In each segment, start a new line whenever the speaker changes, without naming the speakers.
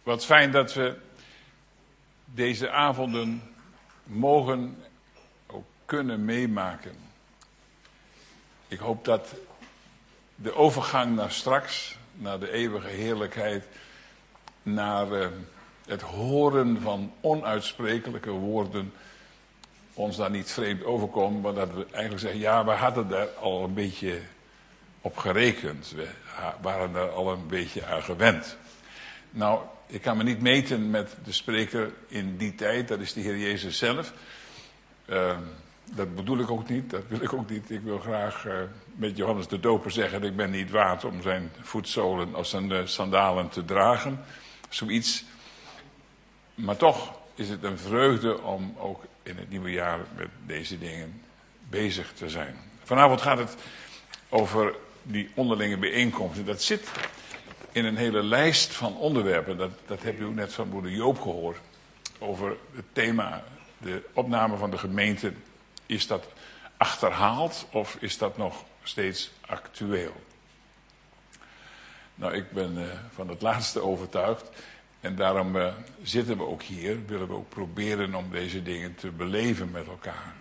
Wat fijn dat we deze avonden mogen, ook kunnen meemaken. Ik hoop dat de overgang naar straks, naar de eeuwige heerlijkheid, naar het horen van onuitsprekelijke woorden, ons daar niet vreemd overkomen, maar dat we eigenlijk zeggen, ja, we hadden daar al een beetje op gerekend. We waren daar al een beetje aan gewend. Nou, ik kan me niet meten met de spreker in die tijd, dat is de Heer Jezus zelf. Dat bedoel ik ook niet, dat wil ik ook niet. Ik wil graag met Johannes de Doper zeggen, ik ben niet waard om zijn voetzolen of zijn sandalen te dragen. Zoiets. Maar toch is het een vreugde om ook in het nieuwe jaar met deze dingen bezig te zijn. Vanavond gaat het over die onderlinge bijeenkomsten. Dat zit in een hele lijst van onderwerpen. Dat heb u ook net van broeder Joop gehoord. Over het thema, de opname van de gemeente. Is dat achterhaald of is dat nog steeds actueel? Nou, ik ben van het laatste overtuigd. En daarom zitten we ook hier. Willen we ook proberen om deze dingen te beleven met elkaar.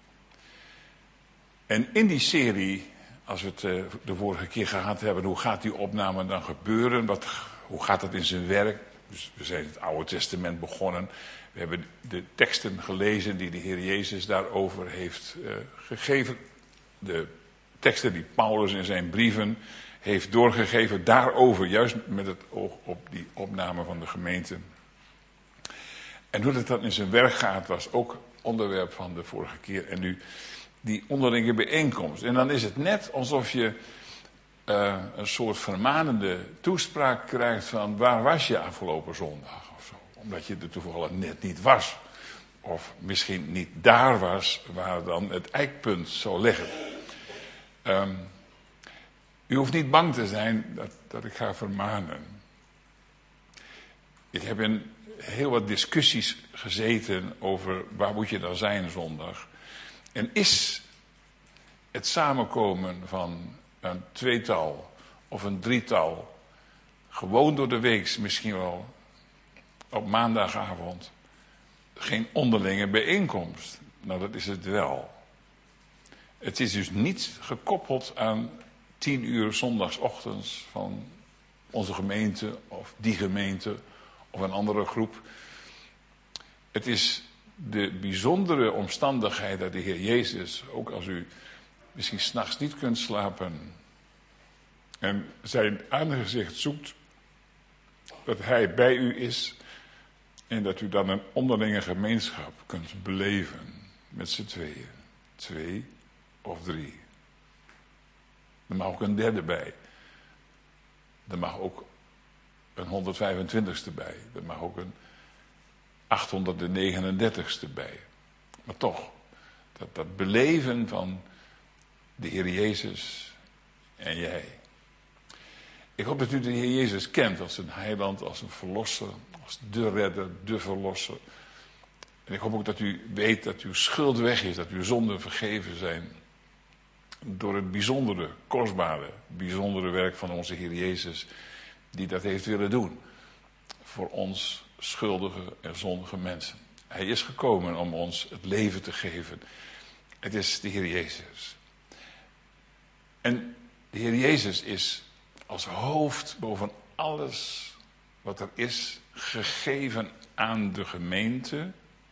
En in die serie, als we het de vorige keer gehad hebben, hoe gaat die opname dan gebeuren? Hoe gaat dat in zijn werk? Dus we zijn het Oude Testament begonnen. We hebben de teksten gelezen die de Heer Jezus daarover heeft gegeven. De teksten die Paulus in zijn brieven heeft doorgegeven daarover. Juist met het oog op die opname van de gemeente. En hoe dat dan in zijn werk gaat was ook onderwerp van de vorige keer. En nu die onderlinge bijeenkomst. En dan is het net alsof je een soort vermanende toespraak krijgt van waar was je afgelopen zondag of zo. Omdat je er toevallig net niet was. Of misschien niet daar was waar dan het eikpunt zou liggen. U hoeft niet bang te zijn dat ik ga vermanen. Ik heb in heel wat discussies gezeten over waar moet je dan zijn zondag. En is het samenkomen van een tweetal of een drietal gewoon door de week, misschien wel op maandagavond, geen onderlinge bijeenkomst? Nou, dat is het wel. Het is dus niet gekoppeld aan 10 uur zondagsochtends van onze gemeente of die gemeente of een andere groep. Het is de bijzondere omstandigheid dat de Heer Jezus, ook als u misschien 's nachts niet kunt slapen en zijn aangezicht zoekt, dat hij bij u is en dat u dan een onderlinge gemeenschap kunt beleven met z'n tweeën. 2 of 3. Er mag ook een derde bij. Er mag ook een 125ste bij. Er mag ook een 839ste bij. Maar toch, dat beleven van de Heer Jezus en jij. Ik hoop dat u de Heer Jezus kent als een heiland, als een verlosser, als de redder, de verlosser. En ik hoop ook dat u weet dat uw schuld weg is, dat uw zonden vergeven zijn. Door het bijzondere, kostbare, bijzondere werk van onze Heer Jezus, die dat heeft willen doen. Voor ons schuldige en zondige mensen. Hij is gekomen om ons het leven te geven. Het is de Heer Jezus. En de Heer Jezus is als hoofd boven alles wat er is gegeven aan de gemeente.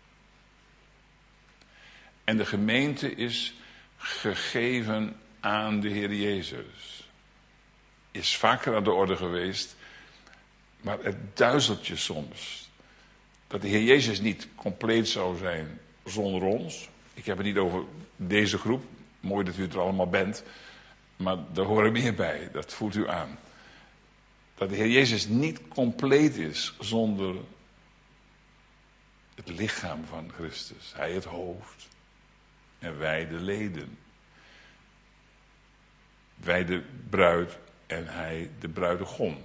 En de gemeente is gegeven aan de Heer Jezus. Is vaker aan de orde geweest, maar het duizelt je soms. Dat de Heer Jezus niet compleet zou zijn zonder ons. Ik heb het niet over deze groep. Mooi dat u er allemaal bent. Maar daar horen meer bij. Dat voelt u aan. Dat de Heer Jezus niet compleet is zonder het lichaam van Christus. Hij het hoofd. En wij de leden. Wij de bruid en hij de bruidegom.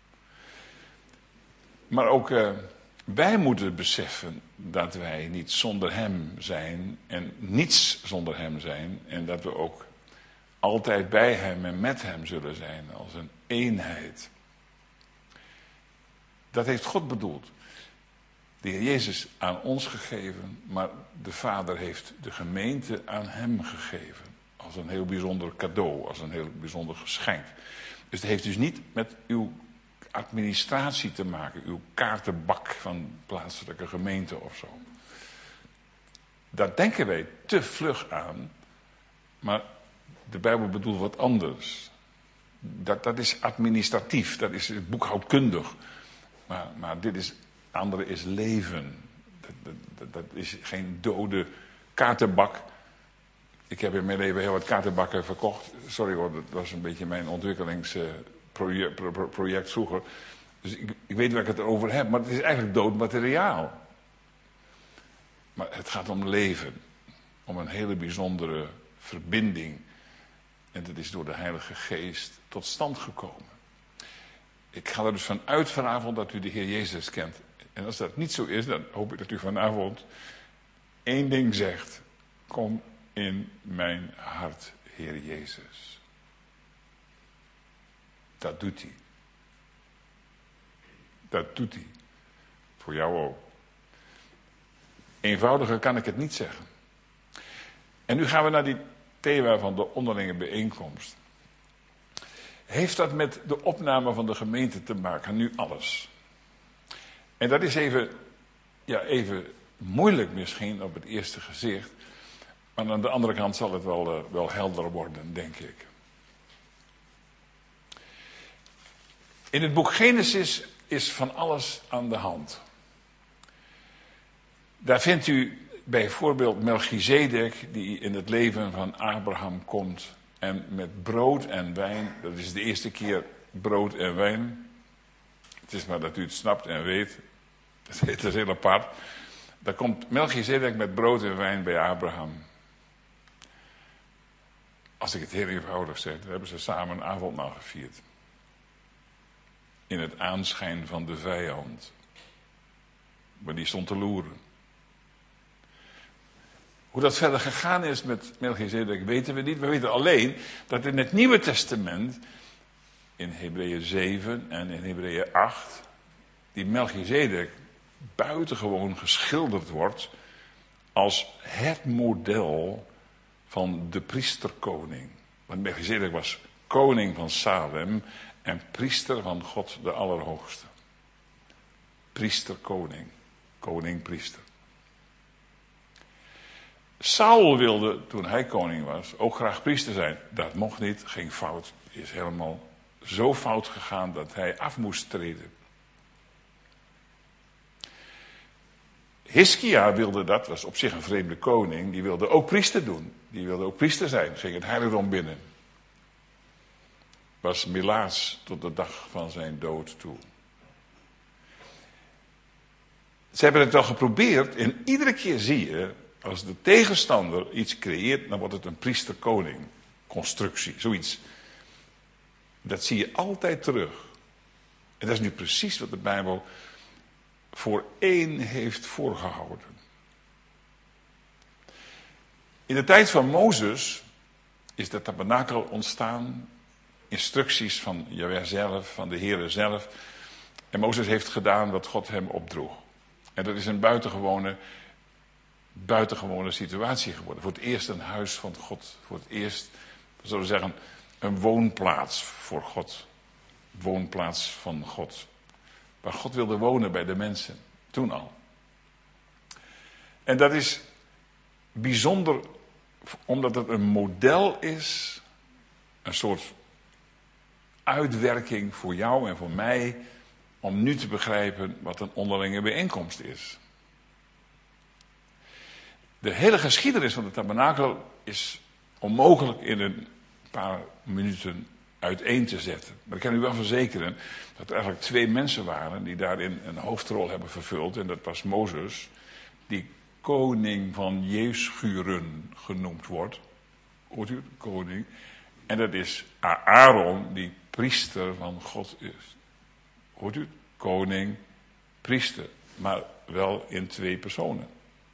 Maar ook wij moeten beseffen dat wij niet zonder hem zijn en niets zonder hem zijn. En dat we ook altijd bij hem en met hem zullen zijn als een eenheid. Dat heeft God bedoeld. De Heer Jezus aan ons gegeven, maar de Vader heeft de gemeente aan hem gegeven. Als een heel bijzonder cadeau, als een heel bijzonder geschenk. Dus het heeft dus niet met uw administratie te maken, uw kaartenbak van plaatselijke gemeente of zo. Daar denken wij te vlug aan, maar de Bijbel bedoelt wat anders. Dat is administratief, dat is boekhoudkundig. Maar dit is, andere is leven. Dat is geen dode kaartenbak. Ik heb in mijn leven heel wat kaartenbakken verkocht. Sorry hoor, dat was een beetje mijn ontwikkelingsproject vroeger. Dus ik weet waar ik het over heb, maar het is eigenlijk dood materiaal. Maar het gaat om leven. Om een hele bijzondere verbinding. En dat is door de Heilige Geest tot stand gekomen. Ik ga er dus van uit vanavond dat u de Heer Jezus kent. En als dat niet zo is, dan hoop ik dat u vanavond één ding zegt. Kom in mijn hart, Heer Jezus. Dat doet hij. Dat doet hij. Voor jou ook. Eenvoudiger kan ik het niet zeggen. En nu gaan we naar die thema van de onderlinge bijeenkomst. Heeft dat met de opname van de gemeente te maken? Nu alles. En dat is even moeilijk misschien op het eerste gezicht. Maar aan de andere kant zal het wel helder worden, denk ik. In het boek Genesis is van alles aan de hand. Daar vindt u bijvoorbeeld Melchizedek, die in het leven van Abraham komt. En met brood en wijn, dat is de eerste keer brood en wijn. Het is maar dat u het snapt en weet. Het is heel apart. Daar komt Melchizedek met brood en wijn bij Abraham. Als ik het heel eenvoudig zeg, dan hebben ze samen een avondmaal gevierd. In het aanschijn van de vijand. Maar die stond te loeren. Hoe dat verder gegaan is met Melchizedek weten we niet. We weten alleen dat in het Nieuwe Testament, in Hebreeën 7 en in Hebreeën 8, die Melchizedek buitengewoon geschilderd wordt als het model van de priesterkoning. Want Melchizedek was koning van Salem en priester van God de Allerhoogste. Priester-koning. Koning-priester. Saul wilde, toen hij koning was, ook graag priester zijn. Dat mocht niet, ging fout. Is helemaal zo fout gegaan dat hij af moest treden. Hiskia wilde dat, was op zich een vreemde koning, die wilde ook priester doen. Die wilde ook priester zijn, ging het heiligdom binnen. Was melaats tot de dag van zijn dood toe. Ze hebben het wel geprobeerd en iedere keer zie je, als de tegenstander iets creëert, dan wordt het een priester-koning. Constructie, zoiets. Dat zie je altijd terug. En dat is nu precies wat de Bijbel voor één heeft voorgehouden. In de tijd van Mozes is de tabernakel ontstaan. Instructies van Jahweh zelf, van de Heere zelf. En Mozes heeft gedaan wat God hem opdroeg. En dat is een buitengewone situatie geworden. Voor het eerst een huis van God. Voor het eerst, we zullen zeggen, een woonplaats voor God. Woonplaats van God. Waar God wilde wonen bij de mensen. Toen al. En dat is bijzonder omdat het een model is. Een soort uitwerking voor jou en voor mij. Om nu te begrijpen wat een onderlinge bijeenkomst is. De hele geschiedenis van de tabernakel is onmogelijk in een paar minuten uiteen te zetten. Maar ik kan u wel verzekeren dat er eigenlijk twee mensen waren die daarin een hoofdrol hebben vervuld. En dat was Mozes, die koning van Jeschuren genoemd wordt. Hoort u het? Koning. En dat is Aaron, die priester van God is. Hoort u het? Koning, priester. Maar wel in twee personen.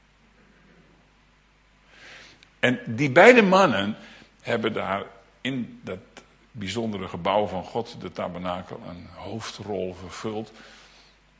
En die beide mannen hebben daar in dat bijzondere gebouw van God, de tabernakel, een hoofdrol vervuld.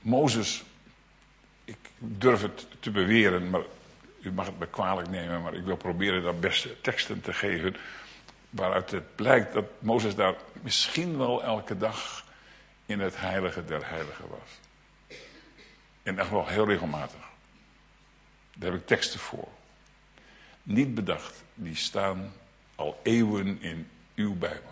Mozes, ik durf het te beweren, maar u mag het me kwalijk nemen, maar ik wil proberen daar beste teksten te geven, waaruit het blijkt dat Mozes daar misschien wel elke dag in het heilige der heiligen was. En echt wel heel regelmatig. Daar heb ik teksten voor. Niet bedacht, die staan al eeuwen in uw Bijbel.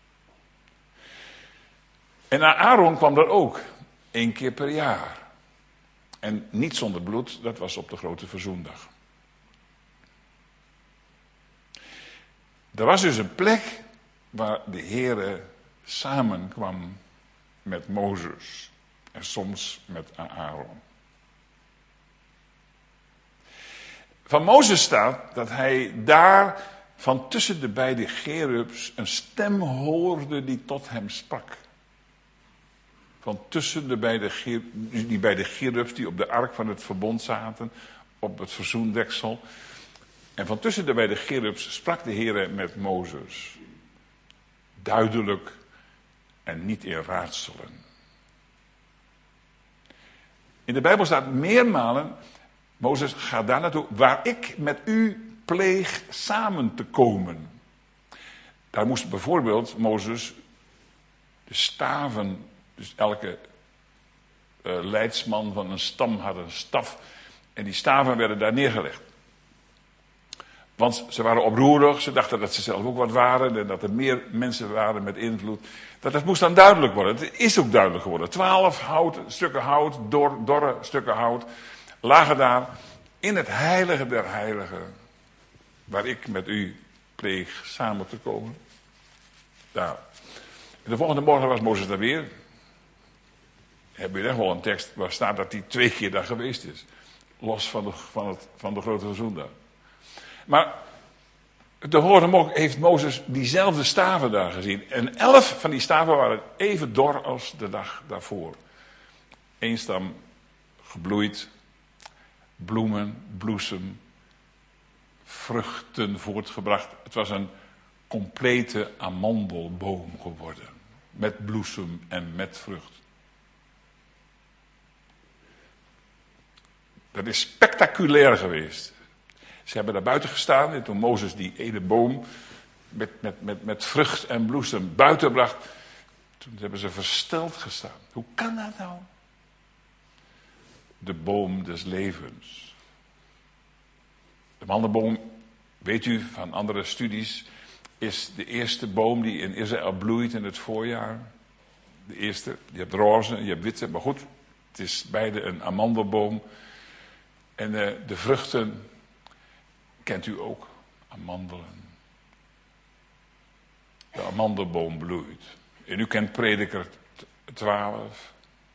En Aaron kwam er ook, 1 keer per jaar. En niet zonder bloed, dat was op de grote verzoendag. Er was dus een plek waar de Heere samenkwam met Mozes. En soms met Aaron. Van Mozes staat dat hij daar van tussen de beide cherubs een stem hoorde die tot hem sprak. Van tussen de beide cherubs die op de ark van het verbond zaten, op het verzoendeksel. En van tussen de beide cherubs sprak de Heere met Mozes. Duidelijk en niet in raadselen. In de Bijbel staat meermalen, Mozes, ga daar naartoe, waar ik met u pleeg samen te komen. Daar moest bijvoorbeeld Mozes de staven, dus elke leidsman van een stam had een staf, en die staven werden daar neergelegd. Want ze waren oproerig, ze dachten dat ze zelf ook wat waren en dat er meer mensen waren met invloed. Dat moest dan duidelijk worden. Het is ook duidelijk geworden. 12 stukken hout, dorre stukken hout, lagen daar in het heilige der heiligen, waar ik met u pleeg samen te komen. Daar. En de volgende morgen was Mozes daar weer. Heb je echt wel een tekst waar staat dat hij 2 keer daar geweest is. Los van de grote verzoendag. Maar de volgende heeft Mozes diezelfde staven daar gezien. En 11 van die staven waren even dor als de dag daarvoor. 1 stam gebloeid, bloemen, bloesem, vruchten voortgebracht. Het was een complete amandelboom geworden. Met bloesem en met vrucht. Dat is spectaculair geweest. Ze hebben daar buiten gestaan en toen Mozes die ene boom met vrucht en bloesem buiten bracht, toen hebben ze versteld gestaan. Hoe kan dat nou? De boom des levens. De mandelboom, weet u van andere studies, is de eerste boom die in Israël bloeit in het voorjaar. De eerste, je hebt roze, je hebt witte, maar goed, het is beide een amandelboom. En de vruchten kent u ook, amandelen. De amandelboom bloeit. En u kent Prediker 12.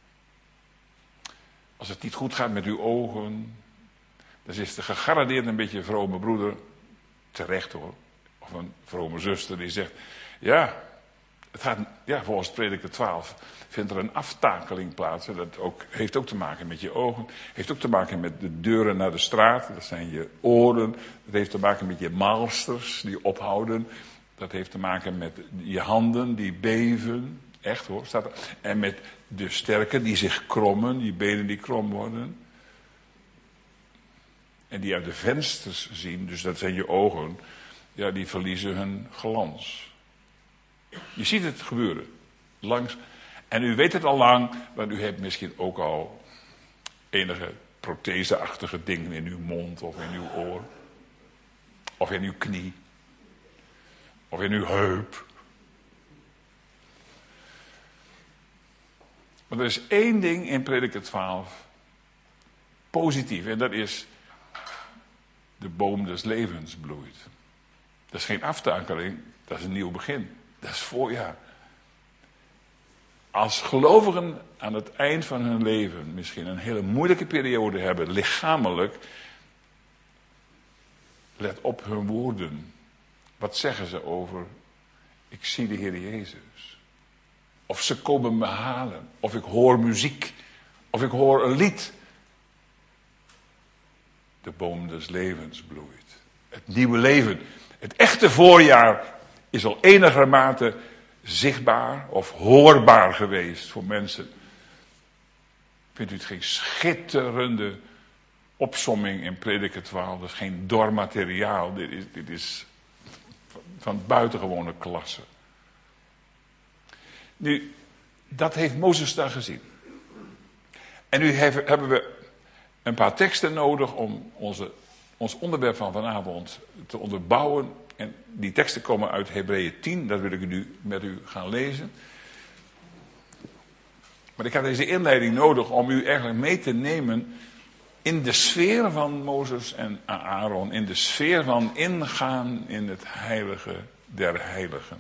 Als het niet goed gaat met uw ogen, dan is de gegarandeerd een beetje een vrome broeder, terecht hoor, of een vrome zuster die zegt, ja, het gaat, ja, volgens Prediker 12 vindt er een aftakeling plaats. Dat heeft ook te maken met je ogen. Heeft ook te maken met de deuren naar de straat. Dat zijn je oren. Dat heeft te maken met je maalsters die ophouden. Dat heeft te maken met je handen die beven. Echt hoor, staat er. En met de sterken die zich krommen. Die benen die krom worden. En die uit de vensters zien. Dus dat zijn je ogen. Ja, die verliezen hun glans. Je ziet het gebeuren. Langs. En u weet het al lang, want u hebt misschien ook al enige protheseachtige dingen in uw mond of in uw oor. Of in uw knie. Of in uw heup. Maar er is 1 ding in Prediker 12 positief. En dat is de boom des levens bloeit. Dat is geen aftakeling, dat is een nieuw begin. Dat is voorjaar. Als gelovigen aan het eind van hun leven misschien een hele moeilijke periode hebben, lichamelijk, let op hun woorden. Wat zeggen ze over, ik zie de Heer Jezus. Of ze komen me halen. Of ik hoor muziek. Of ik hoor een lied. De boom des levens bloeit. Het nieuwe leven. Het echte voorjaar is al enigermate zichtbaar of hoorbaar geweest voor mensen. Vindt u het geen schitterende opsomming in Prediker 12? Dat is geen dor materiaal. Dit is van buitengewone klasse. Nu, dat heeft Mozes daar gezien. En nu hebben we een paar teksten nodig om ons onderwerp van vanavond te onderbouwen. En die teksten komen uit Hebreeën 10, dat wil ik nu met u gaan lezen. Maar ik had deze inleiding nodig om u eigenlijk mee te nemen in de sfeer van Mozes en Aaron. In de sfeer van ingaan in het heilige der heiligen.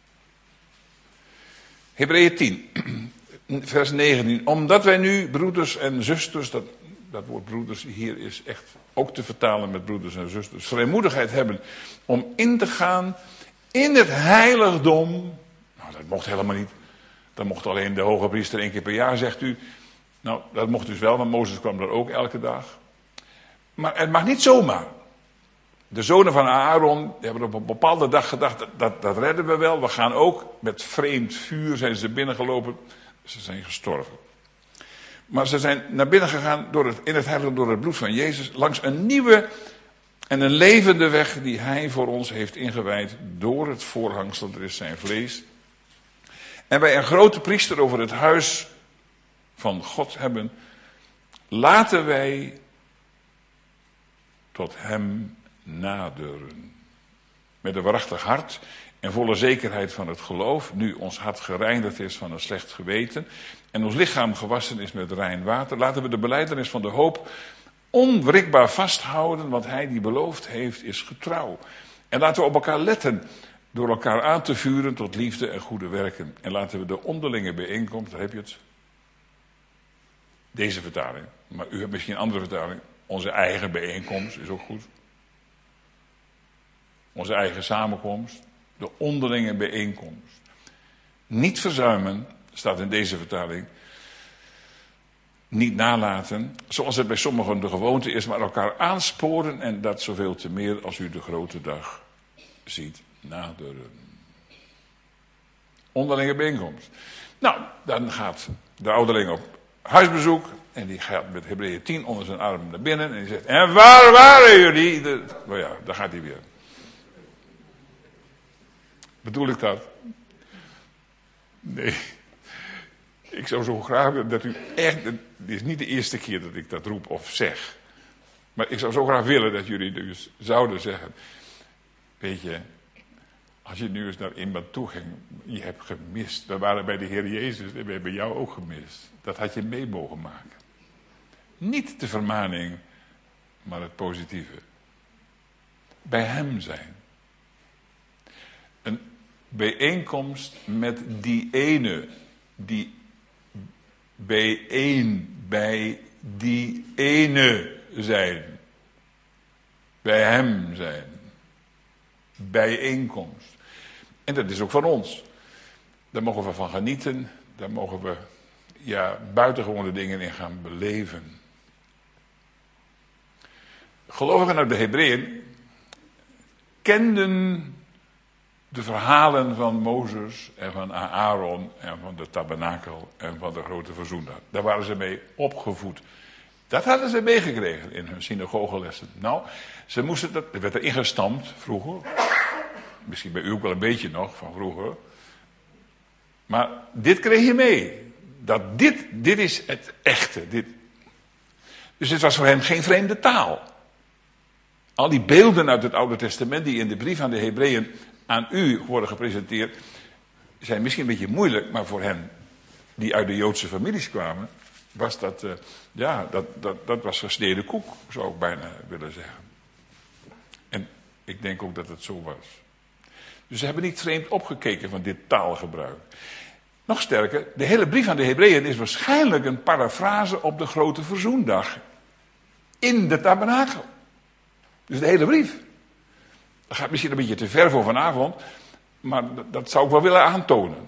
Hebreeën 10, vers 19. Omdat wij nu, broeders en zusters, dat woord broeders hier is echt ook te vertalen met broeders en zusters, vrijmoedigheid hebben om in te gaan in het heiligdom. Nou, dat mocht helemaal niet. Dat mocht alleen de hoge priester 1 keer per jaar, zegt u. Nou, dat mocht dus wel, want Mozes kwam er ook elke dag. Maar het mag niet zomaar. De zonen van Aaron hebben op een bepaalde dag gedacht, dat redden we wel. We gaan ook met vreemd vuur zijn ze binnengelopen. Ze zijn gestorven. Maar ze zijn naar binnen gegaan in het heiligdom door het bloed van Jezus. Langs een nieuwe en een levende weg die hij voor ons heeft ingewijd. Door het voorhangsel, dat is zijn vlees. En wij een grote priester over het huis van God hebben. Laten wij tot hem naderen. Met een waarachtig hart en volle zekerheid van het geloof. Nu ons hart gereinigd is van een slecht geweten. En ons lichaam gewassen is met rein water. Laten we de belijdenis van de hoop onwrikbaar vasthouden. Want hij die beloofd heeft is getrouw. En laten we op elkaar letten. Door elkaar aan te vuren tot liefde en goede werken. En laten we de onderlinge bijeenkomst, daar heb je het. Deze vertaling. Maar u hebt misschien een andere vertaling. Onze eigen bijeenkomst is ook goed. Onze eigen samenkomst. De onderlinge bijeenkomst. Niet verzuimen, staat in deze vertaling. Niet nalaten, zoals het bij sommigen de gewoonte is, maar elkaar aansporen. En dat zoveel te meer als u de grote dag ziet naderen. Onderlinge bijeenkomst. Nou, dan gaat de ouderling op huisbezoek. En die gaat met Hebreeën 10 onder zijn arm naar binnen. En die zegt, en waar waren jullie? Nou ja, daar gaat hij weer. Bedoel ik dat? Nee. Ik zou zo graag willen dat u echt... Dit is niet de eerste keer dat ik dat roep of zeg. Maar ik zou zo graag willen dat jullie dus zouden zeggen... Weet je, als je nu eens naar iemand toe ging, je hebt gemist. We waren bij de Heer Jezus en we hebben jou ook gemist. Dat had je mee mogen maken. Niet de vermaning, maar het positieve. Bij hem zijn. Een bijeenkomst met die ene, die bij die ene zijn. Bij hem zijn. Bijeenkomst. En dat is ook van ons. Daar mogen we van genieten. Daar mogen we buitengewone dingen in gaan beleven. Gelovigen uit de Hebreeën kenden de verhalen van Mozes en van Aaron en van de tabernakel en van de grote verzoendag. Daar waren ze mee opgevoed. Dat hadden ze meegekregen in hun synagogelessen. Nou, ze moesten dat, er werd er ingestampt vroeger. Misschien bij u ook wel een beetje nog van vroeger. Maar dit kreeg je mee. Dat dit is het echte. Dus het was voor hen geen vreemde taal. Al die beelden uit het Oude Testament die in de brief aan de Hebreeën aan u worden gepresenteerd, zijn misschien een beetje moeilijk, maar voor hen die uit de Joodse families kwamen, was dat, dat was gesneden koek, zou ik bijna willen zeggen. En ik denk ook dat het zo was. Dus ze hebben niet vreemd opgekeken van dit taalgebruik. Nog sterker, de hele brief aan de Hebreeën is waarschijnlijk een parafrase op de grote verzoendag. In de tabernakel. Dus de hele brief. Dat gaat misschien een beetje te ver voor vanavond, maar dat zou ik wel willen aantonen.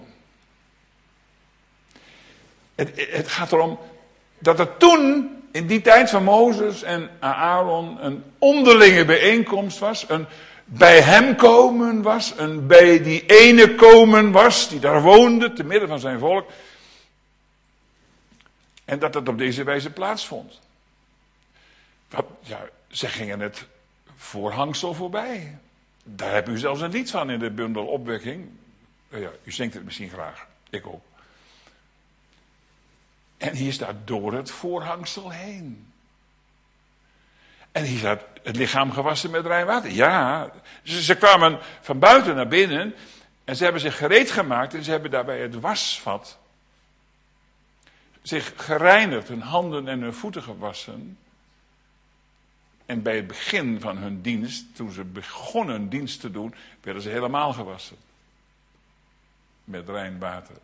Het gaat erom dat er toen, in die tijd van Mozes en Aaron, een onderlinge bijeenkomst was, een bij hem komen was, een bij die ene komen was, die daar woonde, te midden van zijn volk. En dat het op deze wijze plaatsvond. Ze gingen het voorhangsel voorbij. Daar heb u zelfs een lied van in de bundel Opwekking. Ja, u zingt het misschien graag. Ik ook. En hier staat door het voorhangsel heen. En hier staat het lichaam gewassen met rein water. Ja, ze kwamen van buiten naar binnen. En ze hebben zich gereed gemaakt. En ze hebben daarbij het wasvat zich gereinigd. Hun handen en hun voeten gewassen. En bij het begin van hun dienst, toen ze begonnen hun dienst te doen, werden ze helemaal gewassen. Met rein water.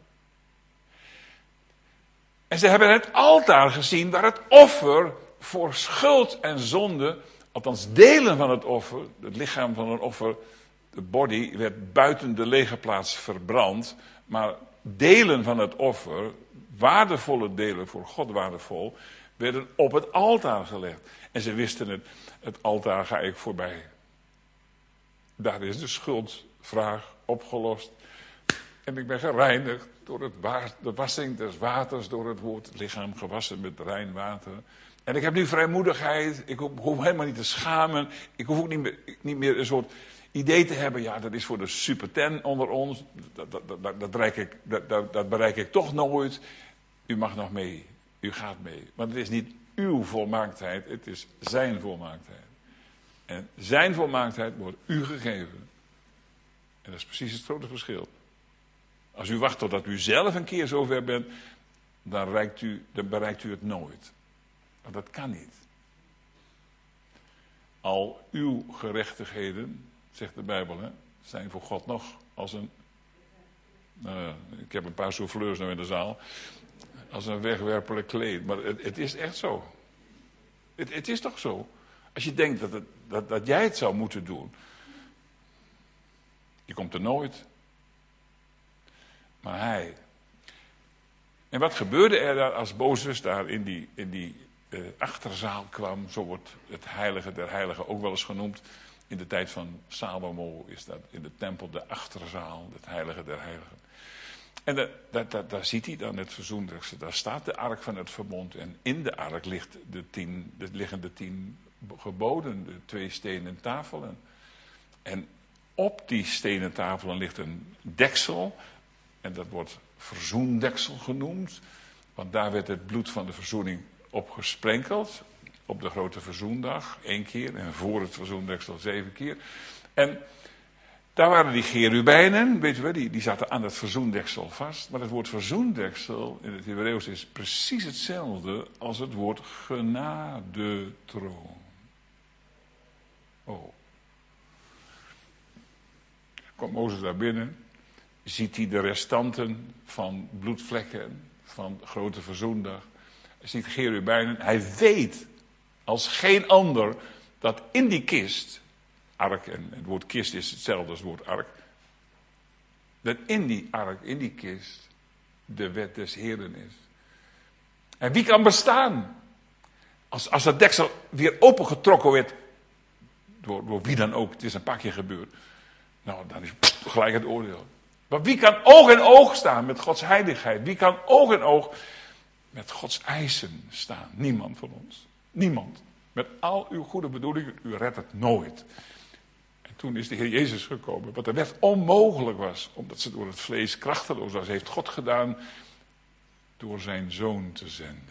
En ze hebben het altaar gezien waar het offer voor schuld en zonde, althans delen van het offer, het lichaam van een offer, de body, werd buiten de legerplaats verbrand. Maar delen van het offer, waardevolle delen, voor God waardevol, werden op het altaar gelegd. En ze wisten het altaar ga ik voorbij. Daar is de schuldvraag opgelost. En ik ben gereinigd door de wassing des waters, door het woord lichaam gewassen met rein water. En ik heb nu vrijmoedigheid, ik hoef helemaal niet te schamen. Ik hoef ook niet meer een soort idee te hebben, ja, dat is voor de super 10 onder ons. Dat bereik ik toch nooit. U mag nog mee, u gaat mee. Want het is niet uw volmaaktheid, het is zijn volmaaktheid. En zijn volmaaktheid wordt u gegeven. En dat is precies het grote verschil. Als u wacht totdat u zelf een keer zover bent, dan bereikt u het nooit. Want dat kan niet. Al uw gerechtigheden, zegt de Bijbel, zijn voor God nog als een... ik heb een paar souffleurs nu in de zaal. Als een wegwerpelijk kleed. Maar het is echt zo. Het is toch zo. Als je denkt dat jij het zou moeten doen. Je komt er nooit. Maar hij. En wat gebeurde er daar als Mozes daar in die achterzaal kwam? Zo wordt het heilige der heiligen ook wel eens genoemd. In de tijd van Salomo is dat in de tempel de achterzaal, het heilige der heiligen. En daar ziet hij dan het verzoendeksel. Daar staat de ark van het verbond. En in de ark liggen de 10 geboden, de 2 stenen tafelen. En op die stenen tafelen ligt een deksel. En dat wordt verzoendeksel genoemd. Want daar werd het bloed van de verzoening op gesprenkeld. Op de grote verzoendag 1 keer. En voor het verzoendeksel 7 keer. En daar waren die cherubijnen, weet je wel, die zaten aan het verzoendeksel vast. Maar het woord verzoendeksel in het Hebreeuws is precies hetzelfde als het woord genadetroon. Oh. Komt Mozes daar binnen, ziet hij de restanten van bloedvlekken van de grote verzoendag. Hij ziet cherubijnen. Hij weet als geen ander dat in die kist, ark, en het woord kist is hetzelfde als het woord ark, dat in die ark, in die kist, de wet des Heeren is. En wie kan bestaan? Als dat deksel weer opengetrokken werd, door wie dan ook, het is een paar keer gebeurd, nou, dan is gelijk het oordeel. Maar wie kan oog in oog staan met Gods heiligheid? Wie kan oog in oog met Gods eisen staan? Niemand van ons. Niemand. Met al uw goede bedoelingen, u redt het nooit. En toen is de Heer Jezus gekomen, wat de wet onmogelijk was, omdat ze door het vlees krachteloos was, heeft God gedaan door zijn Zoon te zenden.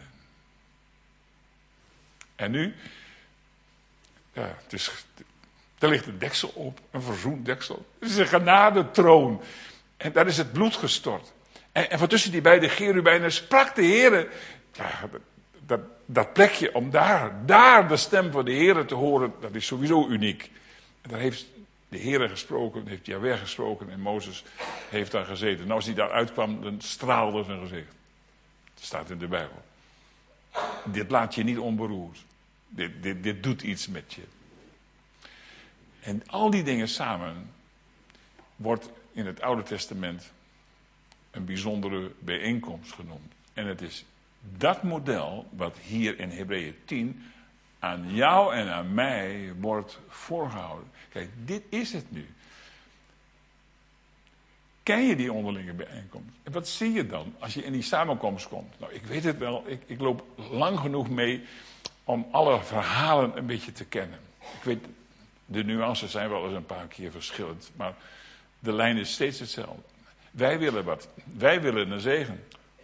En nu, ja, er ligt een deksel op, een verzoendeksel. Het is een genadetroon. En daar is het bloed gestort. En van tussen die beide cherubijnen sprak de Heer. Ja, dat plekje om daar de stem van de Heer te horen, dat is sowieso uniek. En daar heeft de Heer gesproken, heeft Jahweh gesproken en Mozes heeft daar gezeten. Nou, als hij daar uitkwam, dan straalde zijn gezicht. Dat staat in de Bijbel. Dit laat je niet onberoerd. Dit doet iets met je. En al die dingen samen wordt in het Oude Testament een bijzondere bijeenkomst genoemd. En het is dat model wat hier in Hebreeën 10 aan jou en aan mij wordt voorgehouden. Kijk, dit is het nu. ken je die onderlinge bijeenkomst? En wat zie je dan als je in die samenkomst komt? Nou, ik weet het wel. Ik loop lang genoeg mee om alle verhalen een beetje te kennen. Ik weet, de nuances zijn wel eens een paar keer verschillend. Maar de lijn is steeds hetzelfde. Wij willen wat. Wij willen een zegen.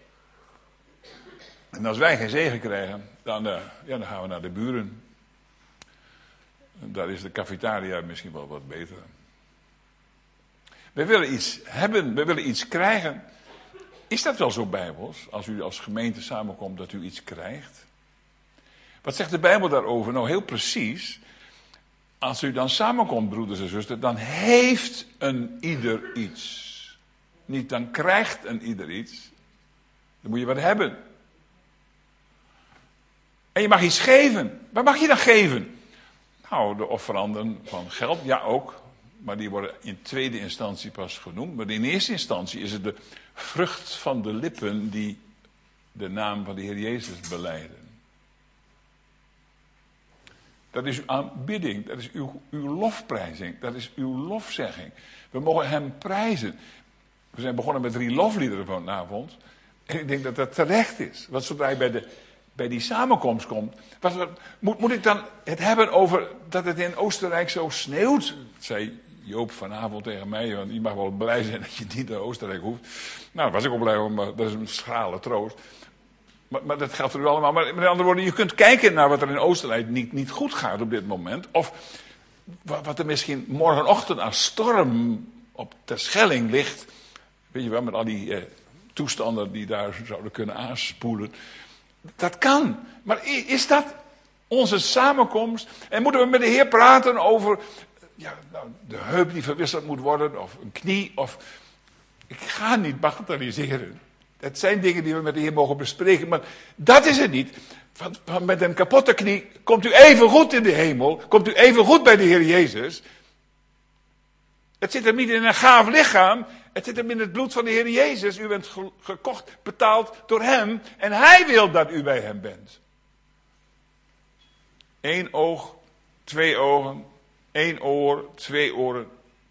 En als wij geen zegen krijgen, dan gaan we naar de buren. Daar is de cafetaria misschien wel wat beter. We willen iets hebben, we willen iets krijgen. Is dat wel zo bijbels, als u als gemeente samenkomt, dat u iets krijgt? Wat zegt de Bijbel daarover? Nou, heel precies. Als u dan samenkomt, broeders en zusters, dan heeft een ieder iets. Niet dan krijgt een ieder iets. Dan moet je wat hebben. En je mag iets geven. Wat mag je dan geven? Nou, de offeranden van geld, ja ook. Maar die worden in tweede instantie pas genoemd. Maar in eerste instantie is het de vrucht van de lippen die de naam van de Heer Jezus belijden. Dat is uw aanbidding, dat is uw lofprijzing, dat is uw lofzegging. We mogen hem prijzen. We zijn begonnen met 3 lofliederen vanavond. En ik denk dat dat terecht is. Want zodra je bij die samenkomst komt. Moet ik dan het hebben over dat het in Oostenrijk zo sneeuwt? Dat zei Joop vanavond tegen mij. Want je mag wel blij zijn dat je niet naar Oostenrijk hoeft. Nou, daar was ik ook blij om, maar dat is een schrale troost. Maar dat geldt voor u allemaal. Maar met andere woorden, je kunt kijken naar wat er in Oostenrijk niet goed gaat op dit moment. Of wat er misschien morgenochtend als storm op Terschelling ligt. Weet je wel, met al die toestanden die daar zouden kunnen aanspoelen. Dat kan. Maar is dat onze samenkomst? En moeten we met de Heer praten over de heup die verwisseld moet worden, of een knie, of... Ik ga niet bagatelliseren. Het zijn dingen die we met de Heer mogen bespreken, maar dat is het niet. Want met een kapotte knie komt u even goed in de hemel, komt u even goed bij de Heer Jezus. Het zit hem niet in een gaaf lichaam, het zit hem in het bloed van de Heer Jezus. U bent gekocht, betaald door hem en hij wil dat u bij hem bent. 1 oog, 2 ogen, 1 oor, 2 oren.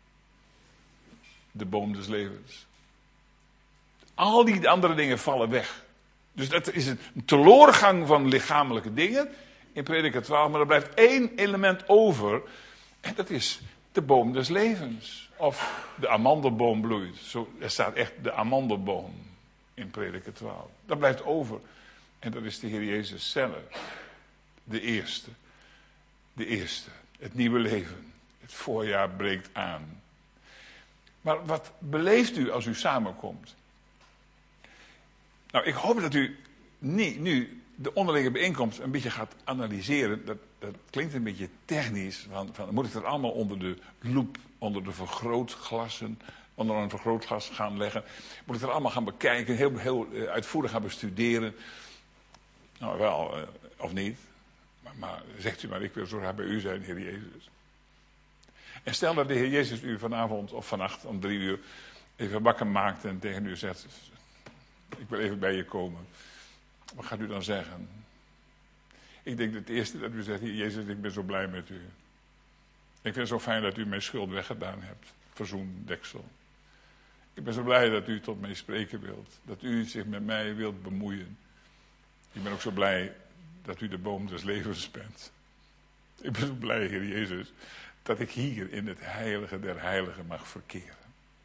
De boom des levens. Al die andere dingen vallen weg. Dus dat is een teloorgang van lichamelijke dingen in Prediker 12. Maar er blijft 1 element over. En dat is de boom des levens. Of de amandelboom bloeit. Er staat echt de amandelboom in Prediker 12. Dat blijft over. En dat is de Heer Jezus zelf. De eerste. De eerste. Het nieuwe leven. Het voorjaar breekt aan. Maar wat beleeft u als u samenkomt? Nou, ik hoop dat u nu de onderlinge bijeenkomst een beetje gaat analyseren. Dat klinkt een beetje technisch. Van moet ik dat allemaal onder de loep, onder de vergrootglassen, onder een vergrootglas gaan leggen? Moet ik dat allemaal gaan bekijken, heel uitvoerig gaan bestuderen? Nou, wel, of niet. Maar zegt u maar, ik wil zo graag bij u zijn, Heer Jezus. En stel dat de Heer Jezus u vanavond of vannacht om 3 uur even wakker maakt en tegen u zegt: ik wil even bij je komen. Wat gaat u dan zeggen? Ik denk het eerste dat u zegt: Heer Jezus, ik ben zo blij met u. Ik vind het zo fijn dat u mijn schuld weggedaan hebt. Verzoendeksel. Ik ben zo blij dat u tot mij spreken wilt. Dat u zich met mij wilt bemoeien. Ik ben ook zo blij dat u de boom des levens bent. Ik ben zo blij, Heer Jezus, dat ik hier in het heilige der heiligen mag verkeren.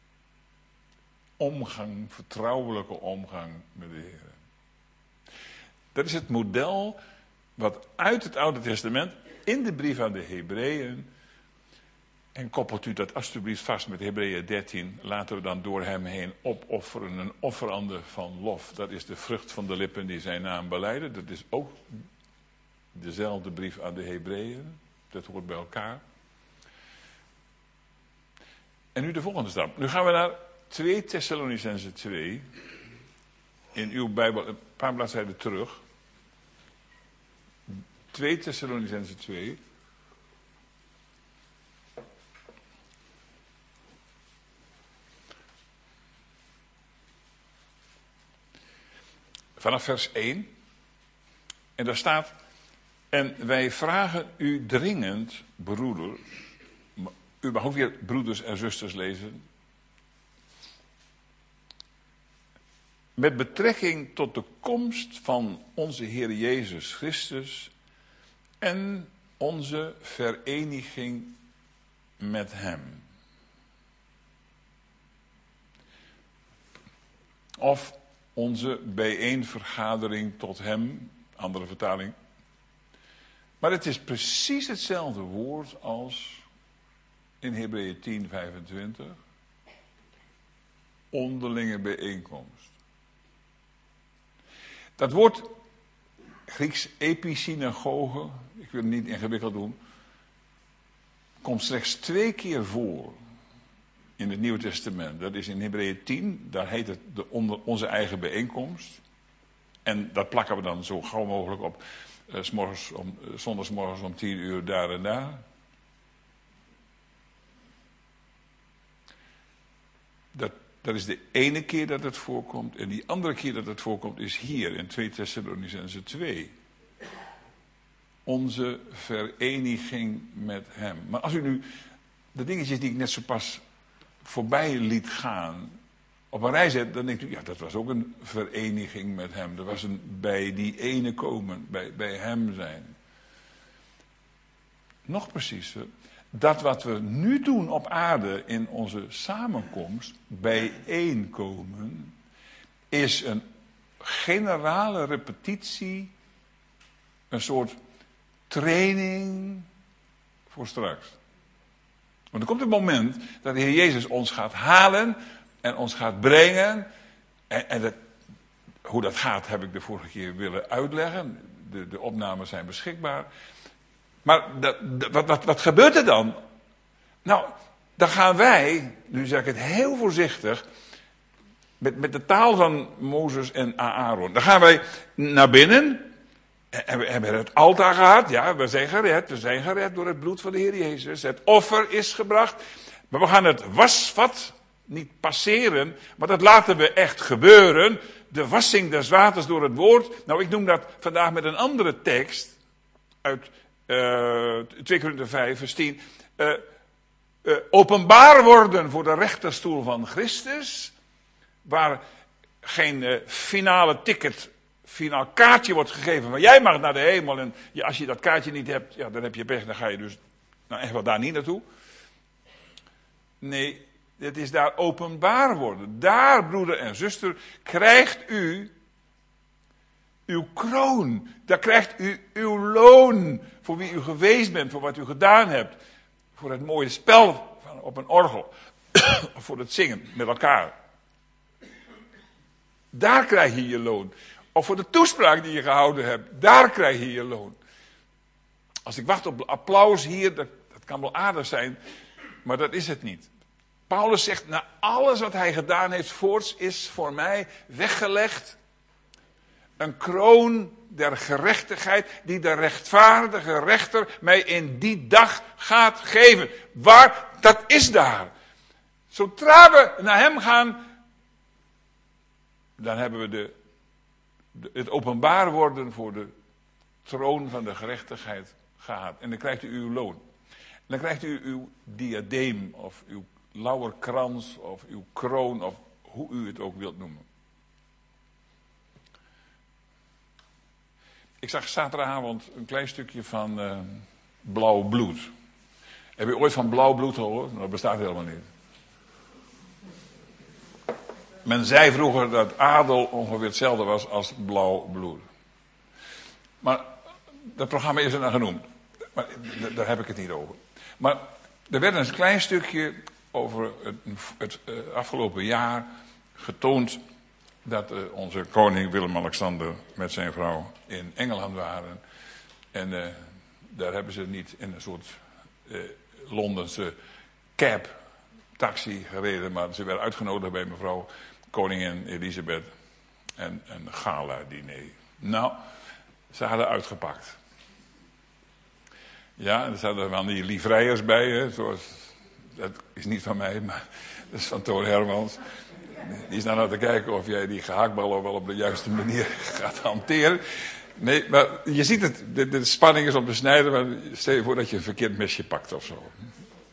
Omgang, vertrouwelijke omgang met de Heer. Dat is het model wat uit het Oude Testament in de brief aan de Hebreeën. En koppelt u dat alsjeblieft vast met Hebreeën 13. Laten we dan door hem heen opofferen, een offerande van lof. Dat is de vrucht van de lippen die zijn naam belijden. Dat is ook dezelfde brief aan de Hebreeën. Dat hoort bij elkaar. En nu de volgende stap. Nu gaan we naar 2 Thessalonicenzen 2. In uw Bijbel een paar bladzijden terug. 2 Thessalonicenzen 2. Vanaf vers 1. En daar staat: en wij vragen u dringend, broeder. U mag ook weer broeders en zusters lezen. met betrekking tot de komst van onze Heer Jezus Christus en onze vereniging met Hem. Of onze bijeenvergadering tot Hem, andere vertaling. Maar het is precies hetzelfde woord als in Hebreeën 10:25. Onderlinge bijeenkomst. Dat woord Grieks episynagoge, ik wil het niet ingewikkeld doen, komt slechts 2 keer voor in het Nieuwe Testament. Dat is in Hebreeën 10, daar heet het onze eigen bijeenkomst. En dat plakken we dan zo gauw mogelijk op, zondagsmorgens om 10 uur daar en daar. Dat is de ene keer dat het voorkomt. En die andere keer dat het voorkomt is hier in 2 Thessalonicenzen 2. Onze vereniging met Hem. Maar als u nu de dingetjes die ik net zo pas voorbij liet gaan op een rij zet, dan denkt u, ja, dat was ook een vereniging met Hem. Dat was een bij die ene komen, bij Hem zijn. Nog preciezer, dat wat we nu doen op aarde in onze samenkomst, bijeenkomen, is een generale repetitie, een soort training voor straks. Want er komt een moment dat de Heer Jezus ons gaat halen en ons gaat brengen. En hoe dat gaat heb ik de vorige keer willen uitleggen. De opnames zijn beschikbaar. Maar wat gebeurt er dan? Nou, dan gaan wij, nu zeg ik het heel voorzichtig, met de taal van Mozes en Aaron. Dan gaan wij naar binnen. En we hebben het altaar gehad. Ja, we zijn gered door het bloed van de Heer Jezus. Het offer is gebracht. Maar we gaan het wasvat niet passeren, maar dat laten we echt gebeuren. De wassing des waters door het woord. Nou, ik noem dat vandaag met een andere tekst uit 2 Korinther 5, vers 10. Openbaar worden voor de rechterstoel van Christus, waar geen finale ticket, finaal kaartje wordt gegeven, maar jij mag naar de hemel en als je dat kaartje niet hebt, ja, dan heb je pech, dan ga je dus nou echt wel daar niet naartoe. Nee, het is daar openbaar worden. Daar, broeder en zuster, krijgt u uw kroon. Daar krijgt u uw loon voor wie u geweest bent, voor wat u gedaan hebt. Voor het mooie spel op een orgel. Of voor het zingen met elkaar. Daar krijg je je loon. Of voor de toespraak die je gehouden hebt. Daar krijg je je loon. Als ik wacht op applaus hier, dat kan wel aardig zijn, maar dat is het niet. Paulus zegt, na alles wat hij gedaan heeft voorts is voor mij weggelegd een kroon der gerechtigheid die de rechtvaardige rechter mij in die dag gaat geven. Waar? Dat is daar. Zodra we naar hem gaan, dan hebben we het openbaar worden voor de troon van de gerechtigheid gehad. En dan krijgt u uw loon. En dan krijgt u uw diadeem of uw lauwerkrans of uw kroon of hoe u het ook wilt noemen. Ik zag zaterdagavond een klein stukje van Blauw Bloed. Heb je ooit van Blauw Bloed gehoord? Dat bestaat helemaal niet. Men zei vroeger dat adel ongeveer hetzelfde was als blauw bloed. Maar dat programma is er dan genoemd. Maar daar heb ik het niet over. Maar er werd een klein stukje over het afgelopen jaar getoond dat onze koning Willem-Alexander met zijn vrouw in Engeland waren. En daar hebben ze niet in een soort Londense cab, taxi gereden, maar ze werden uitgenodigd bij mevrouw koningin Elisabeth en een gala-diner. Nou, ze hadden uitgepakt. Ja, en er zaten wel die livreiers bij, hè, zoals, dat is niet van mij, maar dat is van Toon Hermans. Die is naar te kijken of jij die gehaktballen wel op de juiste manier gaat hanteren. Nee, maar je ziet het, de spanning is om te snijden, maar stel je voor dat je een verkeerd mesje pakt of zo.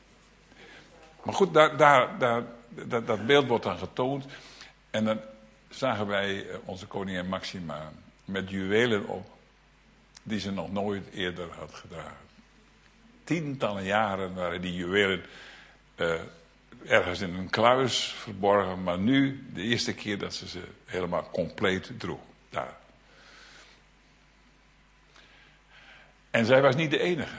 Maar goed, dat beeld wordt dan getoond. En dan zagen wij onze koningin Maxima met juwelen op die ze nog nooit eerder had gedragen. Tientallen jaren waren die juwelen ergens in een kluis verborgen, maar nu de eerste keer dat ze helemaal compleet droeg. Daar. En zij was niet de enige.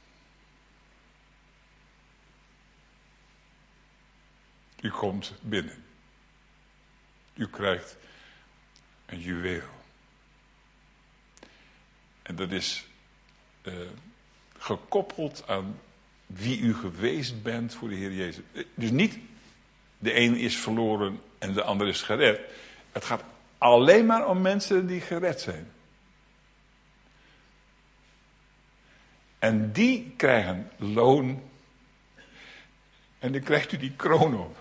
U komt binnen. U krijgt een juweel. En dat is gekoppeld aan wie u geweest bent voor de Heer Jezus. Dus niet de een is verloren en de ander is gered. Het gaat alleen maar om mensen die gered zijn. En die krijgen loon. En dan krijgt u die kroon op.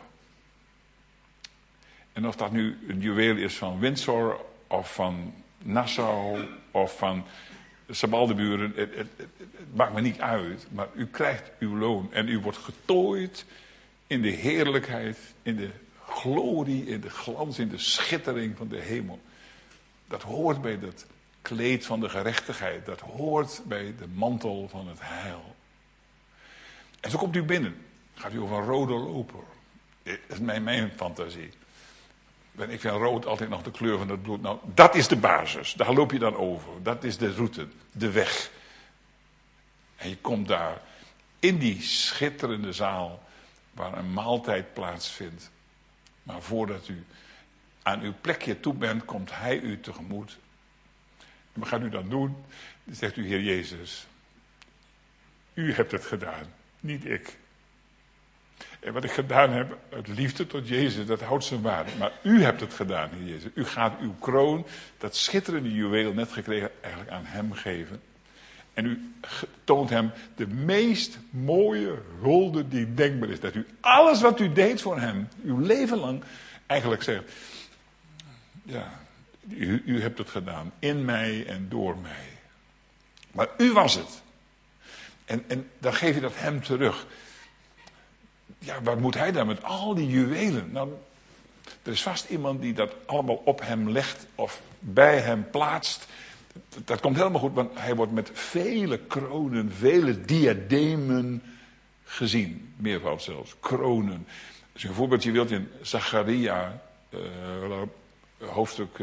En of dat nu een juweel is van Windsor of van Nassau of van Sabaldeburen, het maakt me niet uit. Maar u krijgt uw loon en u wordt getooid in de heerlijkheid, in de glorie, in de glans, in de schittering van de hemel. Dat hoort bij dat kleed van de gerechtigheid. Dat hoort bij de mantel van het heil. En zo komt u binnen. Gaat u over een rode loper. Dat is mijn fantasie. Ik vind rood altijd nog de kleur van het bloed. Nou, dat is de basis. Daar loop je dan over. Dat is de route, de weg. En je komt daar in die schitterende zaal waar een maaltijd plaatsvindt. Maar voordat u aan uw plekje toe bent, komt hij u tegemoet. En wat gaat u dan doen? Dan zegt u, Heer Jezus, u hebt het gedaan, niet ik. En wat ik gedaan heb, uit liefde tot Jezus, dat houdt zijn waarde. Maar u hebt het gedaan, Heer Jezus. U gaat uw kroon, dat schitterende juweel net gekregen, eigenlijk aan hem geven. En u toont hem de meest mooie hulde die denkbaar is. Dat u alles wat u deed voor hem, uw leven lang, eigenlijk zegt, ja, u hebt het gedaan. In mij en door mij. Maar u was het. En dan geef je dat hem terug. Ja, wat moet hij dan met al die juwelen? Nou, er is vast iemand die dat allemaal op hem legt of bij hem plaatst. Dat komt helemaal goed, want hij wordt met vele kronen, vele diademen gezien. Meervoud zelfs, kronen. Als je een voorbeeldje wilt in Zacharia, hoofdstuk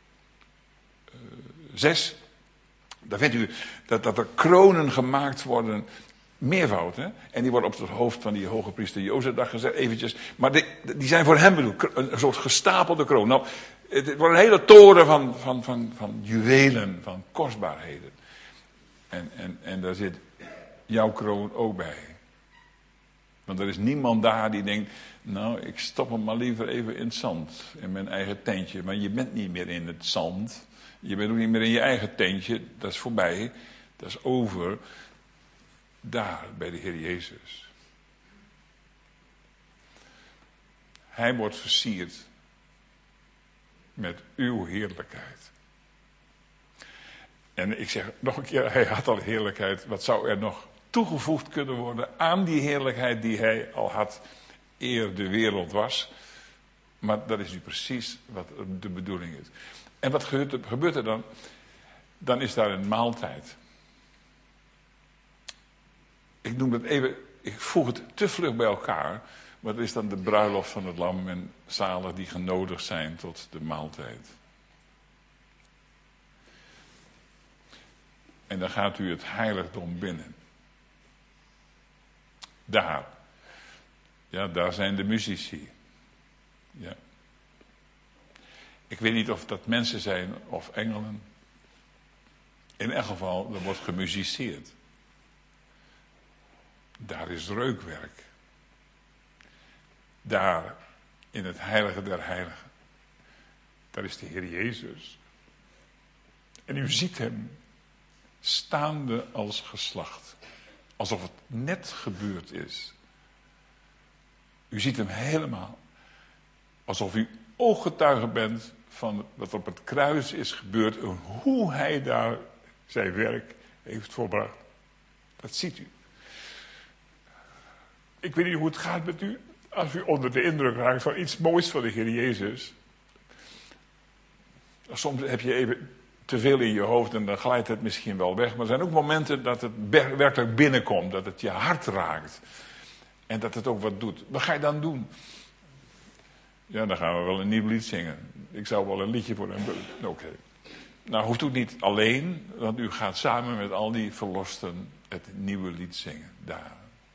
6. Dan vindt u dat er kronen gemaakt worden. Meervoud, hè? En die worden op het hoofd van die hoge priester Jozef gezet, eventjes. Maar die zijn voor hem bedoeld, een soort gestapelde kroon. Nou, het wordt een hele toren van juwelen, van kostbaarheden. En daar zit jouw kroon ook bij. Want er is niemand daar die denkt, nou, ik stop hem maar liever even in het zand, in mijn eigen tentje. Maar je bent niet meer in het zand. Je bent ook niet meer in je eigen tentje. Dat is voorbij. Dat is over. Daar, bij de Heer Jezus. Hij wordt versierd met uw heerlijkheid. En ik zeg nog een keer, hij had al heerlijkheid. Wat zou er nog toegevoegd kunnen worden aan die heerlijkheid die hij al had eer de wereld was? Maar dat is nu precies wat de bedoeling is. En wat gebeurt er dan? Dan is daar een maaltijd. Ik noem dat even, ik voeg het te vlug bij elkaar. Maar dat is dan de bruiloft van het lam en zalig die genodigd zijn tot de maaltijd. En dan gaat u het heiligdom binnen. Daar. Ja, daar zijn de muzici. Ja. Ik weet niet of dat mensen zijn of engelen. In elk geval, er wordt gemusiceerd. Daar is reukwerk. Daar, in het heilige der heiligen. Daar is de Heer Jezus. En u ziet hem staande als geslacht. Alsof het net gebeurd is. U ziet hem helemaal. Alsof u ooggetuige bent van wat op het kruis is gebeurd. En hoe hij daar zijn werk heeft volbracht. Dat ziet u. Ik weet niet hoe het gaat met u. Als u onder de indruk raakt van iets moois van de Heer Jezus. Soms heb je even te veel in je hoofd en dan glijdt het misschien wel weg. Maar er zijn ook momenten dat het werkelijk binnenkomt. Dat het je hart raakt. En dat het ook wat doet. Wat ga je dan doen? Ja, dan gaan we wel een nieuw lied zingen. Ik zou wel een liedje voor hem. Oké. Nou, hoeft ook niet alleen. Want u gaat samen met al die verlosten het nieuwe lied zingen. Daar.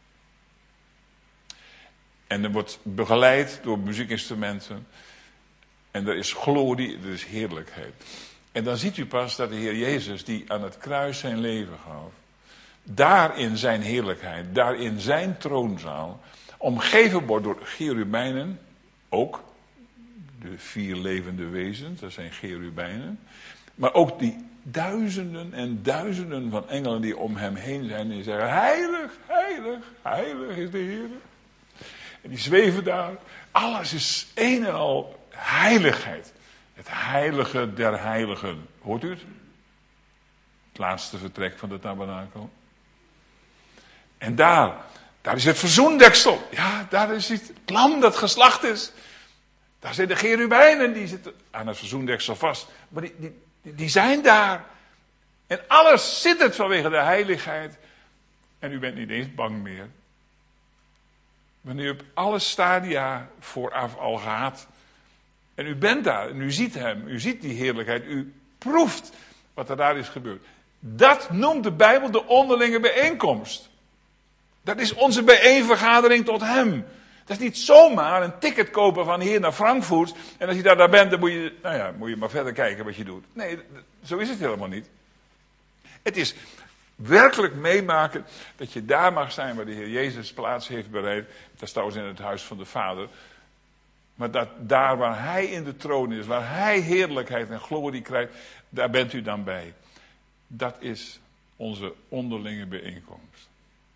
En er wordt begeleid door muziekinstrumenten. En er is glorie, er is heerlijkheid. En dan ziet u pas dat de Heer Jezus, die aan het kruis zijn leven gaf, daar in zijn heerlijkheid, daar in zijn troonzaal, omgeven wordt door cherubijnen, ook de 4 levende wezens, dat zijn cherubijnen, maar ook die duizenden en duizenden van engelen die om hem heen zijn en die zeggen, heilig, heilig, heilig is de Heer. En die zweven daar. Alles is een en al heiligheid. Het heilige der heiligen. Hoort u het? Het laatste vertrek van de tabernakel. En daar is het verzoendeksel. Ja, daar is het lam dat geslacht is. Daar zijn de cherubijnen, die zitten aan het verzoendeksel vast. Maar die zijn daar. En alles zit het vanwege de heiligheid. En u bent niet eens bang meer. Wanneer u op alle stadia vooraf al gaat. En u bent daar en u ziet hem. U ziet die heerlijkheid. U proeft wat er daar is gebeurd. Dat noemt de Bijbel de onderlinge bijeenkomst. Dat is onze bijeenvergadering tot hem. Dat is niet zomaar een ticket kopen van hier naar Frankfurt. En als je daar bent, dan moet je maar verder kijken wat je doet. Nee, zo is het helemaal niet. Het is werkelijk meemaken dat je daar mag zijn waar de Heer Jezus plaats heeft bereid. Dat is trouwens in het huis van de Vader. Maar dat daar waar hij in de troon is, waar hij heerlijkheid en glorie krijgt, daar bent u dan bij. Dat is onze onderlinge bijeenkomst.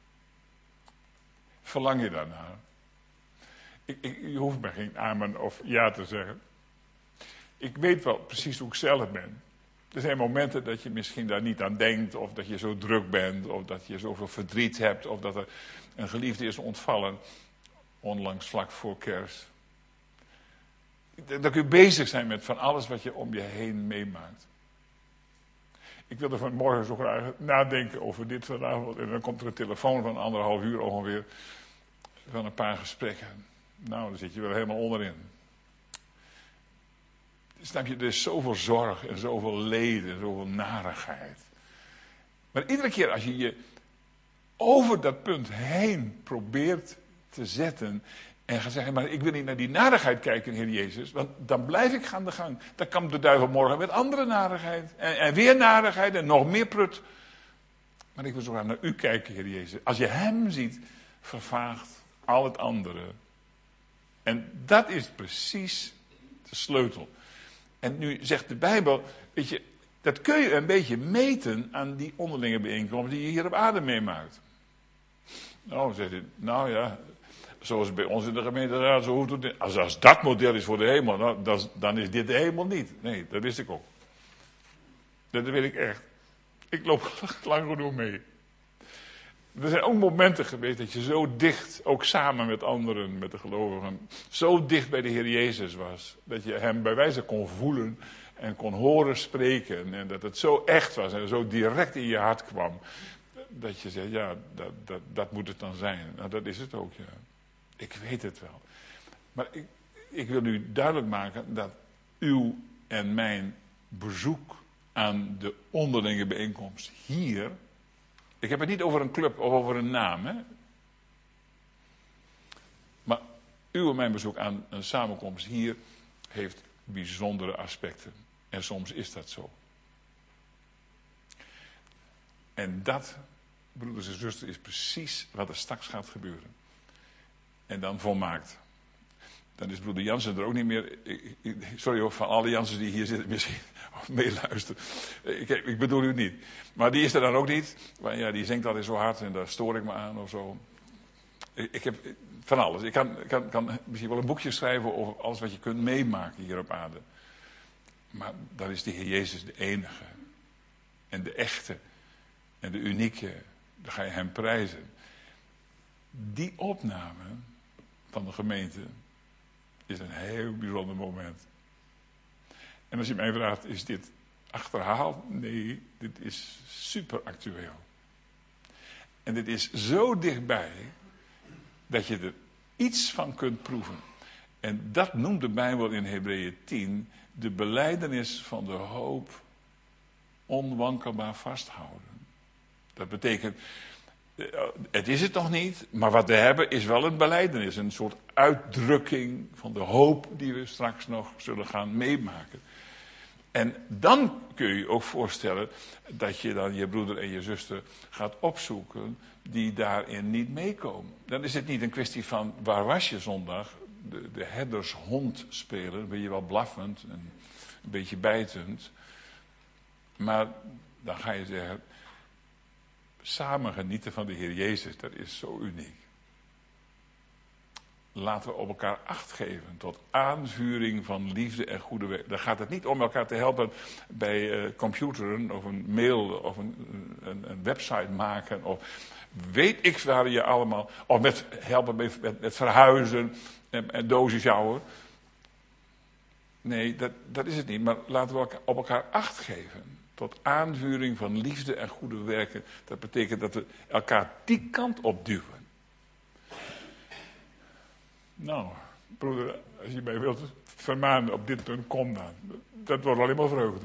Verlang je daarnaar? Je hoeft me geen amen of ja te zeggen. Ik weet wel precies hoe ik zelf ben. Er zijn momenten dat je misschien daar niet aan denkt, of dat je zo druk bent, of dat je zoveel verdriet hebt, of dat er een geliefde is ontvallen, onlangs vlak voor kerst. Dat kun je bezig zijn met van alles wat je om je heen meemaakt. Ik wilde vanmorgen zo graag nadenken over dit vanavond, en dan komt er een telefoon van 1,5 uur ongeveer, van een paar gesprekken. Nou, dan zit je wel helemaal onderin. Snap je, er is zoveel zorg en zoveel leed en zoveel narigheid. Maar iedere keer als je je over dat punt heen probeert te zetten en gaat zeggen, maar ik wil niet naar die narigheid kijken, Heer Jezus, want dan blijf ik aan de gang. Dan komt de duivel morgen met andere narigheid en weer narigheid en nog meer prut. Maar ik wil zo graag naar u kijken, Heer Jezus. Als je hem ziet, vervaagt al het andere. En dat is precies de sleutel. En nu zegt de Bijbel, weet je, dat kun je een beetje meten aan die onderlinge bijeenkomsten die je hier op aarde meemaakt. Nou, zegt hij, nou ja, zoals bij ons in de gemeenteraad, zo hoeft het niet. Als dat model is voor de hemel, nou, dan is dit de hemel niet. Nee, dat wist ik ook. Dat weet ik echt. Ik loop lang genoeg mee. Er zijn ook momenten geweest dat je zo dicht, ook samen met anderen, met de gelovigen, zo dicht bij de Heer Jezus was. Dat je hem bij wijze kon voelen en kon horen spreken. En dat het zo echt was en zo direct in je hart kwam. Dat je zegt, ja, dat moet het dan zijn. Nou, dat is het ook, ja. Ik weet het wel. Maar ik wil u duidelijk maken dat uw en mijn bezoek aan de onderlinge bijeenkomst hier. Ik heb het niet over een club of over een naam, hè. Maar uw en mijn bezoek aan een samenkomst hier heeft bijzondere aspecten. En soms is dat zo. En dat, broeders en zusters, is precies wat er straks gaat gebeuren. En dan volmaakt. Dan is broeder Jansen er ook niet meer. Sorry hoor, van alle Jansen die hier zitten misschien meeluisteren. Ik bedoel u niet. Maar die is er dan ook niet. Maar ja, die zingt altijd zo hard en daar stoor ik me aan of zo. Ik heb van alles. Ik kan misschien wel een boekje schrijven over alles wat je kunt meemaken hier op aarde. Maar dan is de Heer Jezus de enige. En de echte. En de unieke. Dan ga je hem prijzen. Die opname van de gemeente is een heel bijzonder moment. En als je mij vraagt, is dit achterhaald? Nee, dit is super actueel. En dit is zo dichtbij dat je er iets van kunt proeven. En dat noemt de Bijbel in Hebreeën 10 de belijdenis van de hoop onwankelbaar vasthouden. Dat betekent, het is het nog niet, maar wat we hebben is wel een belijdenis. Een soort uitdrukking van de hoop die we straks nog zullen gaan meemaken. En dan kun je je ook voorstellen dat je dan je broeder en je zuster gaat opzoeken die daarin niet meekomen. Dan is het niet een kwestie van waar was je zondag? De herdershond spelen, dan ben je wel blaffend en een beetje bijtend. Maar dan ga je zeggen, samen genieten van de Heer Jezus, dat is zo uniek. Laten we op elkaar acht geven tot aanvuring van liefde en goede werk. Dan gaat het niet om elkaar te helpen bij computeren of een mail of een website maken. Of weet ik waar je allemaal. Of met helpen met verhuizen en dozen sjouwen. Nee, dat is het niet. Maar laten we op elkaar acht geven. Tot aanvuring van liefde en goede werken. Dat betekent dat we elkaar die kant op duwen. Nou, broeder, als je mij wilt vermanen op dit punt, kom dan. Dat wordt alleen maar vreugde.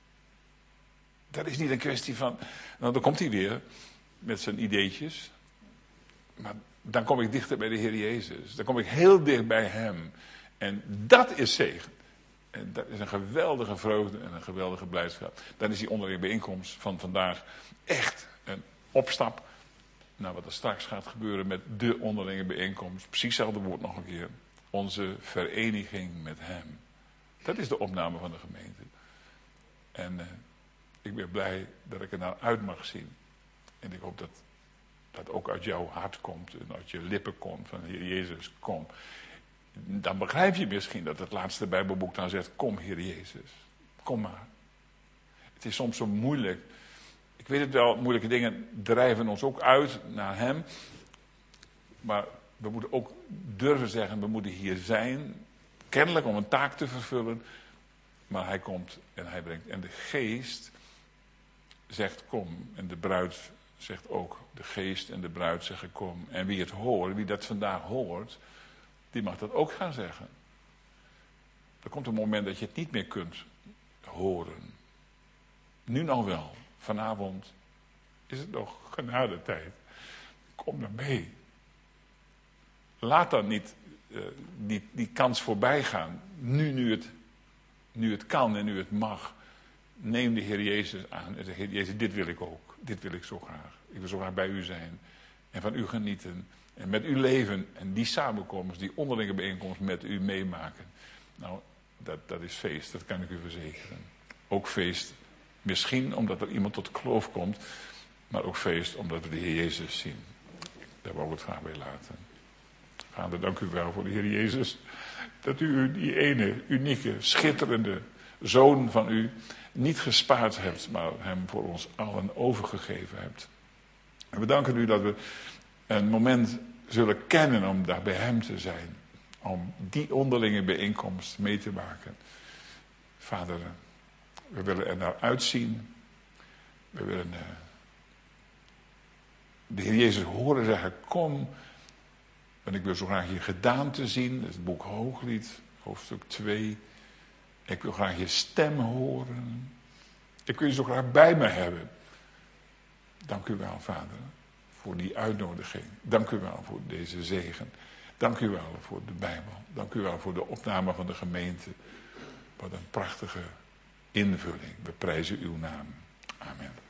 Dat is niet een kwestie van, nou dan komt hij weer met zijn ideetjes. Maar dan kom ik dichter bij de Heer Jezus. Dan kom ik heel dicht bij hem. En dat is zegen. En dat is een geweldige vreugde en een geweldige blijdschap. Dan is die onderlinge bijeenkomst van vandaag echt een opstap. Nou, wat er straks gaat gebeuren met de onderlinge bijeenkomst. Precies hetzelfde woord nog een keer. Onze vereniging met hem. Dat is de opname van de gemeente. En ik ben blij dat ik er naar uit mag zien. En ik hoop dat dat ook uit jouw hart komt. En uit je lippen komt. Van Heer Jezus, kom. Dan begrijp je misschien dat het laatste Bijbelboek dan zegt, kom Heer Jezus. Kom maar. Het is soms zo moeilijk. Ik weet het wel, moeilijke dingen drijven ons ook uit naar hem. Maar we moeten ook durven zeggen, we moeten hier zijn. Kennelijk om een taak te vervullen. Maar hij komt en hij brengt. En de geest zegt kom. En de bruid zegt ook, de geest en de bruid zeggen kom. En wie het hoort, wie dat vandaag hoort, die mag dat ook gaan zeggen. Er komt een moment dat je het niet meer kunt horen. Nu nog wel. Vanavond is het nog genadetijd. Kom dan mee. Laat dan niet die kans voorbij gaan. Nu het kan en nu het mag. Neem de Heer Jezus aan en zeg, Heer Jezus, dit wil ik ook. Dit wil ik zo graag. Ik wil zo graag bij u zijn. En van u genieten. En met u leven. En die samenkomst, die onderlinge bijeenkomst met u meemaken. Nou, dat is feest. Dat kan ik u verzekeren. Ook feest. Misschien omdat er iemand tot geloof komt. Maar ook feest omdat we de Heer Jezus zien. Daar wou ik het graag bij laten. Vader, dank u wel voor de Heer Jezus. Dat u die ene, unieke, schitterende zoon van u niet gespaard hebt. Maar hem voor ons allen overgegeven hebt. En we danken u dat we een moment zullen kennen om daar bij hem te zijn. Om die onderlinge bijeenkomst mee te maken. Vader, we willen er naar uitzien. We willen de Heer Jezus horen zeggen, kom. En ik wil zo graag je gedaante zien. Dat is het boek Hooglied, hoofdstuk 2. Ik wil graag je stem horen. Ik wil je zo graag bij me hebben. Dank u wel, Vader, voor die uitnodiging. Dank u wel voor deze zegen. Dank u wel voor de Bijbel. Dank u wel voor de opname van de gemeente. Wat een prachtige invulling. We prijzen uw naam. Amen.